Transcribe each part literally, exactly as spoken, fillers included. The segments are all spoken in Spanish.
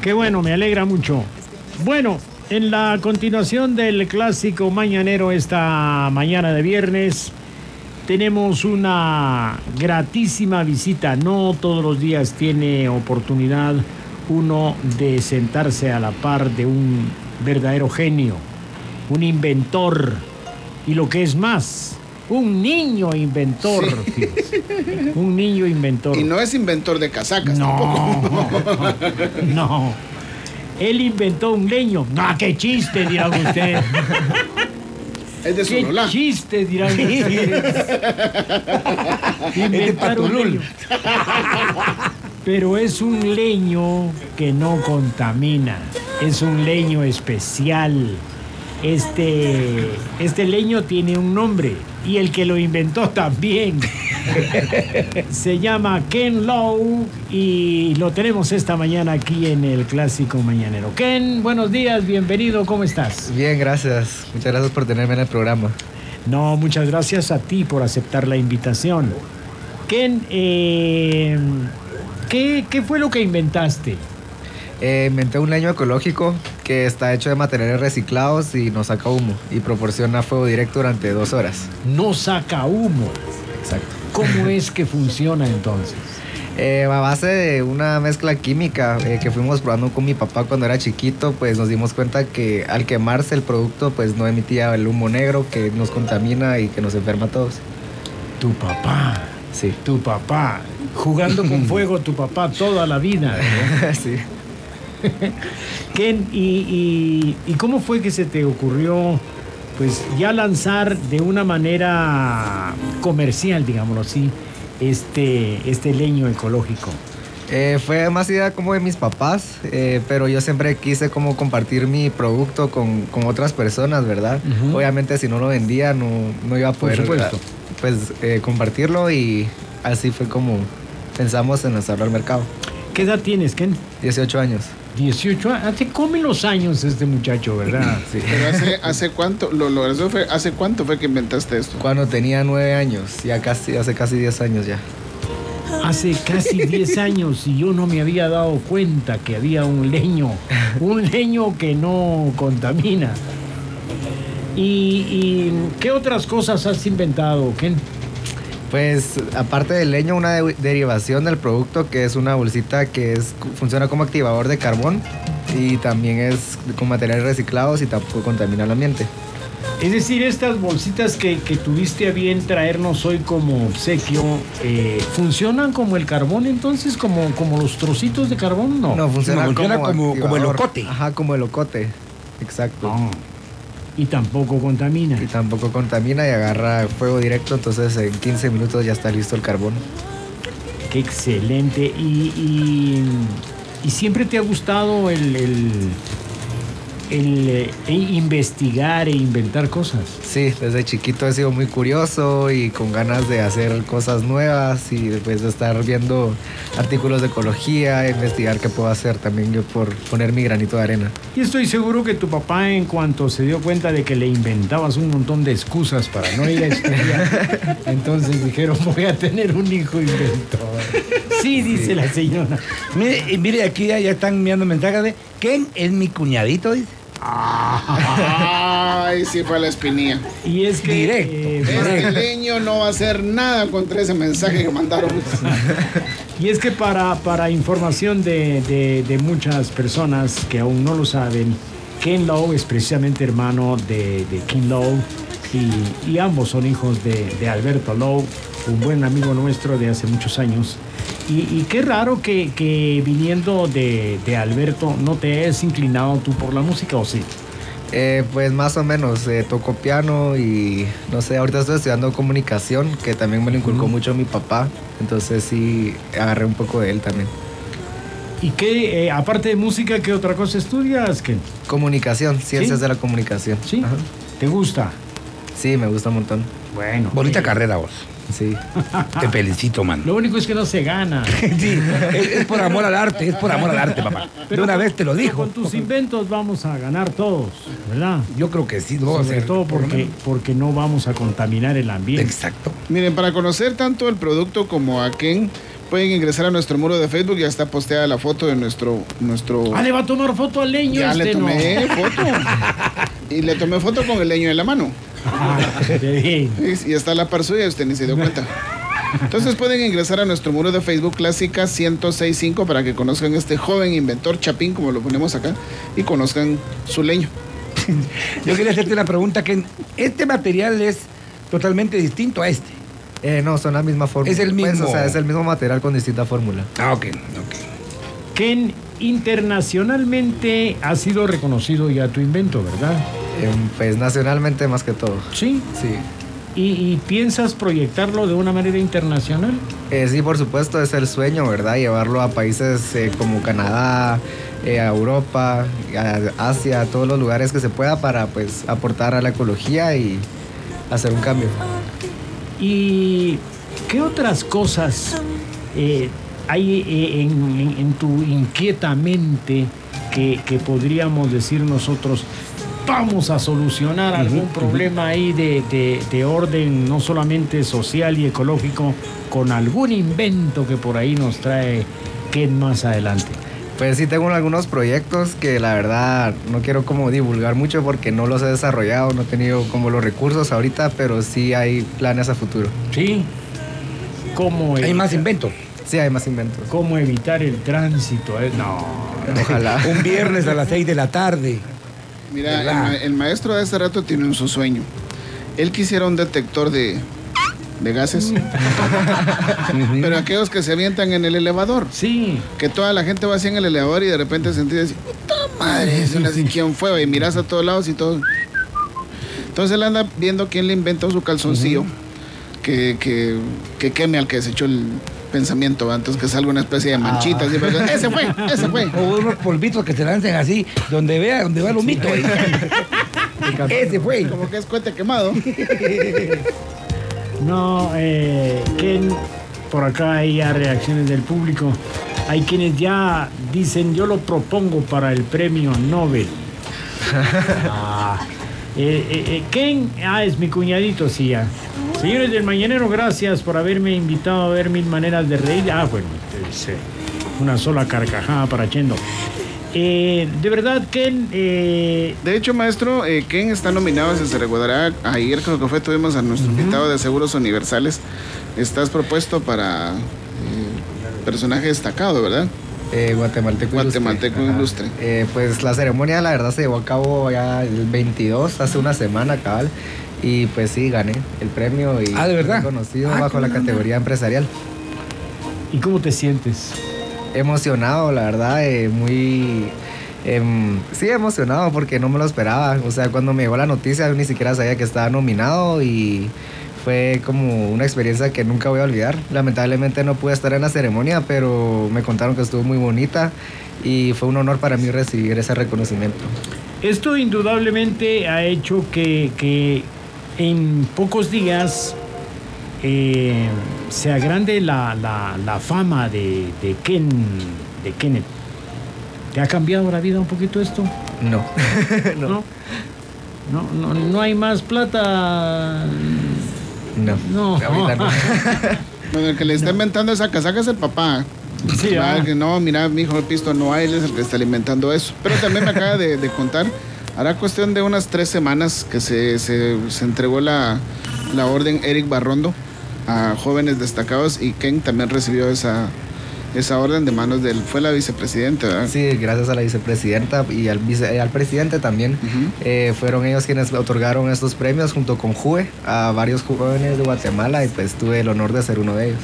Qué bueno, me alegra mucho. Bueno, en la continuación del clásico mañanero esta mañana de viernes, tenemos una gratísima visita. No todos los días tiene oportunidad uno de sentarse a la par de un verdadero genio, un inventor y lo que es más, un niño inventor. Sí. Un niño inventor. Y no es inventor de casacas no, tampoco. No. Él inventó un leño. ¡Ah, qué chiste, dirán ustedes! Es de Sololá. ¡Qué chiste, dirán ustedes! Inventar un leño. Pero es un leño que no contamina. Es un leño especial. Este, este leño tiene un nombre y el que lo inventó también. Se llama Ken Lo y lo tenemos esta mañana aquí en el Clásico Mañanero. Ken, buenos días, bienvenido, ¿cómo estás? Bien, gracias. Muchas gracias por tenerme en el programa. No, muchas gracias a ti por aceptar la invitación. Ken, eh, ¿qué, qué fue lo que inventaste? Eh, inventé un leño ecológico que está hecho de materiales reciclados y no saca humo y proporciona fuego directo durante dos horas. No saca humo. Exacto. ¿Cómo es que funciona entonces? Eh, a base de una mezcla química eh, que fuimos probando con mi papá cuando era chiquito, pues nos dimos cuenta que al quemarse el producto pues no emitía el humo negro que nos contamina y que nos enferma a todos. Tu papá. Sí. Tu papá. Jugando con fuego tu papá toda la vida, ¿no? Sí. Ken, y, y, ¿y cómo fue que se te ocurrió pues ya lanzar de una manera comercial, digámoslo así, este, este leño ecológico? Eh, fue más idea como de mis papás, eh, pero yo siempre quise como compartir mi producto con, con otras personas, ¿verdad? Uh-huh. Obviamente si no lo vendía no, no iba a poder pues, eh, compartirlo y así fue como pensamos en lanzarlo al mercado. ¿Qué edad tienes, Ken? dieciocho años. dieciocho años, hace come los años este muchacho, ¿verdad? Sí. Pero hace, hace cuánto, lo, lo, eso fue, ¿hace cuánto fue que inventaste esto? Cuando tenía nueve años, ya casi, hace casi diez años ya. Hace casi diez años y yo no me había dado cuenta que había un leño, un leño que no contamina. ¿Y, y qué otras cosas has inventado, Ken? Pues aparte del leño, una de- derivación del producto que es una bolsita que es, funciona como activador de carbón y también es con materiales reciclados y tampoco contamina el ambiente. Es decir, estas bolsitas que, que tuviste a bien traernos hoy como obsequio, eh, ¿funcionan como el carbón entonces? ¿Como, como los trocitos de carbón? No. No, funciona, No, funciona como, como- como el activador. ocote. Ajá, como el ocote. Exacto. No. Y tampoco contamina. Y tampoco contamina y agarra fuego directo, entonces en quince minutos ya está listo el carbón. Qué excelente. ¿Y, y, y siempre te ha gustado el, el, el, eh, investigar e inventar cosas? Sí, desde chiquito he sido muy curioso y con ganas de hacer cosas nuevas y después de estar viendo artículos de ecología, investigar qué puedo hacer también yo por poner mi granito de arena. Y estoy seguro que tu papá, en cuanto se dio cuenta de que le inventabas un montón de excusas para no ir a estudiar, entonces dijeron, voy a tener un hijo inventor. Sí, dice sí. La señora. Mire, y mire, aquí ya, ya están enviando mensajes de Ken es mi cuñadito, dice. Ay, sí fue la espinilla. Y es que Directo. eh, Este leño no va a hacer nada contra ese mensaje que mandaron. Y es que para, para información de, de, de muchas personas que aún no lo saben, Ken Lo es precisamente hermano de, de King Lo y, y ambos son hijos de, de Alberto Lo, un buen amigo nuestro de hace muchos años. Y, y qué raro que, que viniendo de, de Alberto no te hayas inclinado tú por la música, ¿o sí? Eh, pues más o menos, eh, toco piano y no sé, ahorita estoy estudiando comunicación, que también me lo inculcó mm. mucho mi papá, entonces sí agarré un poco de él también. ¿Y qué, eh, aparte de música, qué otra cosa estudias, Ken? Comunicación, ciencias ¿Sí? de la comunicación. ¿Sí? Ajá. ¿Te gusta? Sí, me gusta un montón. Bueno. Bonita eh, carrera vos. Sí. Te felicito, man. Lo único es que no se gana. Sí, es, es por amor al arte, es por amor al arte, papá. Pero de una con, vez te lo dijo. Con tus inventos vamos a ganar todos, ¿verdad? Yo creo que sí, lo vamos a Sobre hacer. todo por lo porque, menos. porque no vamos a contaminar el ambiente. Exacto. Miren, para conocer tanto el producto como a Ken, pueden ingresar a nuestro muro de Facebook, ya está posteada la foto de nuestro... nuestro... Ah, le va a tomar foto al leño. Ya este, le tomé ¿no? foto. Y le tomé foto con el leño en la mano. Ah, bien. Y está la par suya, usted ni se dio cuenta. Entonces pueden ingresar a nuestro muro de Facebook Clásica ciento seis punto cinco para que conozcan este joven inventor Chapín, como lo ponemos acá, y conozcan su leño. Yo quería hacerte una pregunta, que este material es totalmente distinto a este. Eh, no, son la misma fórmula. Es el mismo. Pues, o sea, es el mismo material con distinta fórmula. Ah, ok, ok. Ken, internacionalmente ha sido reconocido ya tu invento, ¿verdad? Eh, pues nacionalmente más que todo. Sí. Sí. ¿Y, y piensas proyectarlo de una manera internacional? Eh, sí, por supuesto, es el sueño, ¿verdad? Llevarlo a países eh, como Canadá, eh, a Europa, a Asia, a todos los lugares que se pueda para pues aportar a la ecología y hacer un cambio. ¿Y qué otras cosas eh, hay eh, en, en- en tu inquieta mente que, que podríamos decir nosotros, vamos a solucionar algún problema ahí de, de- de orden no solamente social y ecológico con algún invento que por ahí nos trae Ken más adelante? Pues sí tengo algunos proyectos que la verdad no quiero como divulgar mucho porque no los he desarrollado, no he tenido como los recursos ahorita, pero sí hay planes a futuro. ¿Sí? ¿Cómo Hay evitar- más inventos. Sí, hay más inventos. ¿Cómo evitar el tránsito? Eh, No. Ojalá. Un viernes a las seis de la tarde. Mira, el, ¿Verdad? ma- el maestro de hace rato tiene un su sueño. Él quisiera un detector de, de gases, pero aquellos que se avientan en el elevador. Sí. Que toda la gente va así en el elevador y de repente sentís así, puta madre, es una así, ¿quién fue? Y miras a todos lados y todo. Entonces él anda viendo quién le inventó su calzoncillo que, que, que queme al que desechó el pensamiento, ¿va? Entonces que salga una especie de manchita. Así, pero, ese fue, ese fue. O unos polvitos que se lancen así, donde vea, donde va el humito. ahí. Ese fue. Como que es cohete quemado. No, eh, Ken, por acá hay ya reacciones del público. Hay quienes ya dicen, yo lo propongo para el premio Nobel. Ah, eh, eh, eh, Ken, ah, es mi cuñadito, sí, ya. Señores del Mañanero, gracias por haberme invitado a ver Mil Maneras de Reír. Ah, bueno, es, eh, una sola carcajada para Chendo. Eh, de verdad, Ken, eh, De hecho, maestro, eh, Ken está nominado, si se recordará, ayer creo que fue, tuvimos a nuestro invitado de Seguros Universales. Estás propuesto para eh, personaje destacado, ¿verdad? Eh, guatemalteco Guatemalteco Ilustre. Ajá. Ilustre. Eh, pues la ceremonia la verdad se llevó a cabo ya el veintidós, hace una semana cabal. Y pues sí, gané el premio y Ah, ¿de verdad? fui conocido Ah, bajo qué la buena categoría empresarial. ¿y cómo te sientes? Emocionado, la verdad, eh, muy... em, sí, emocionado porque no me lo esperaba. O sea, cuando me llegó la noticia yo ni siquiera sabía que estaba nominado y fue como una experiencia que nunca voy a olvidar. Lamentablemente no pude estar en la ceremonia, pero me contaron que estuvo muy bonita y fue un honor para mí recibir ese reconocimiento. Esto indudablemente ha hecho que, que en pocos días eh, se agrande la, la- la fama de, de Ken, de Kenneth. ¿Te ha cambiado la vida un poquito esto? No. ¿No? No, no, no hay más plata. No. No. Ahorita no. Bueno, el que le está inventando esa casaca es el papá. Sí, Ah, ah. que no, mira, mi hijo, el pisto no hay, él es el que está alimentando eso. Pero también me acaba de, de contar, hará cuestión de unas tres semanas que se, se, se entregó la, la orden Eric Barrondo a jóvenes destacados y Ken también recibió esa, esa orden de manos del, fue la vicepresidenta, ¿verdad? Sí, gracias a la vicepresidenta y al, vice- al presidente también. Ujú. Eh, fueron ellos quienes otorgaron estos premios junto con Juve a varios jóvenes de Guatemala y pues tuve el honor de ser uno de ellos.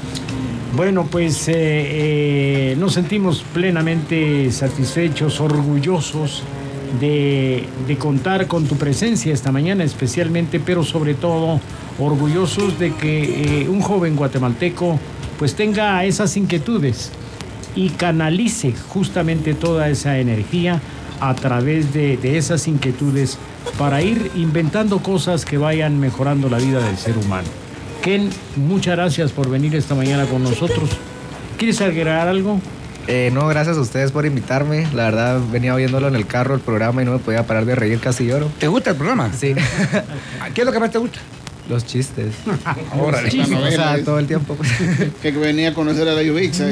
Bueno, pues eh, eh, nos sentimos plenamente satisfechos, orgullosos de, de contar con tu presencia esta mañana especialmente, pero sobre todo orgullosos de que eh, un joven guatemalteco pues tenga esas inquietudes y canalice justamente toda esa energía a través de, de esas inquietudes para ir inventando cosas que vayan mejorando la vida del ser humano. Ken, muchas gracias por venir esta mañana con nosotros. ¿Quieres agregar algo? Eh, no, gracias a ustedes por invitarme. La verdad venía oyéndolo en el carro, el programa, y no me podía parar de reír, casi lloro. ¿Te gusta el programa? Sí. ¿Qué es lo que más te gusta? Los chistes. Ahora, La novela, O sea, dice. todo el tiempo. Pues. Que venía a conocer a la Yubixa.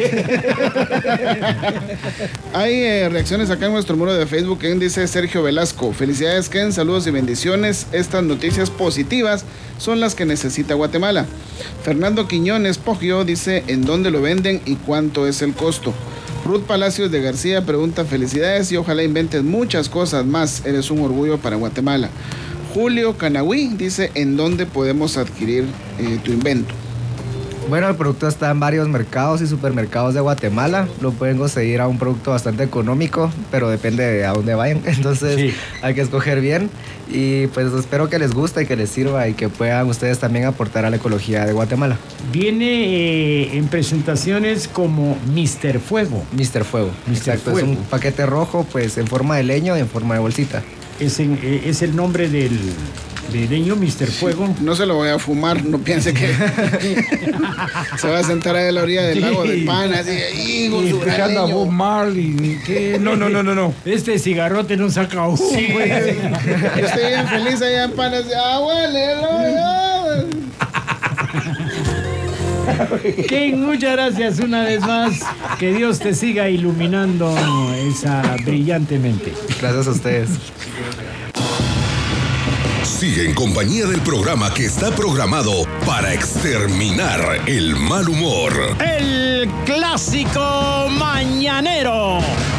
Hay eh, reacciones acá en nuestro muro de Facebook. Ken dice Sergio Velasco: felicidades, Ken, saludos y bendiciones. Estas noticias positivas son las que necesita Guatemala. Fernando Quiñones Poggio dice: ¿en dónde lo venden y cuánto es el costo? Ruth Palacios de García pregunta: felicidades y ojalá inventes muchas cosas más. Eres un orgullo para Guatemala. Julio Canahui dice: ¿en dónde podemos adquirir eh, tu invento? Bueno, el producto está en varios mercados y supermercados de Guatemala. Lo pueden conseguir a un producto bastante económico, pero depende de a dónde vayan. Entonces Sí. hay que escoger bien. Y pues espero que les guste y que les sirva y que puedan ustedes también aportar a la ecología de Guatemala. Viene eh, en presentaciones como mister Fuego. mister Fuego. mister Exacto, Fuego. es un paquete rojo pues en forma de leño y en forma de bolsita. Es, en- eh, es el nombre del de leño, mister Fuego. No se lo voy a fumar, no piense que se va a sentar ahí a la orilla del lago de Pan, así, ¡y con su gran Escuchando a leño! Bob Marley. ni qué. No, no, no, no, no. Este cigarrote no saca humo. güey. Yo estoy bien feliz allá en Pan, así, ¡ah, huele! Ken, muchas gracias una vez más. Que Dios te siga iluminando esa brillantemente. Gracias a ustedes. Sigue en compañía del programa que está programado para exterminar el mal humor. El clásico mañanero.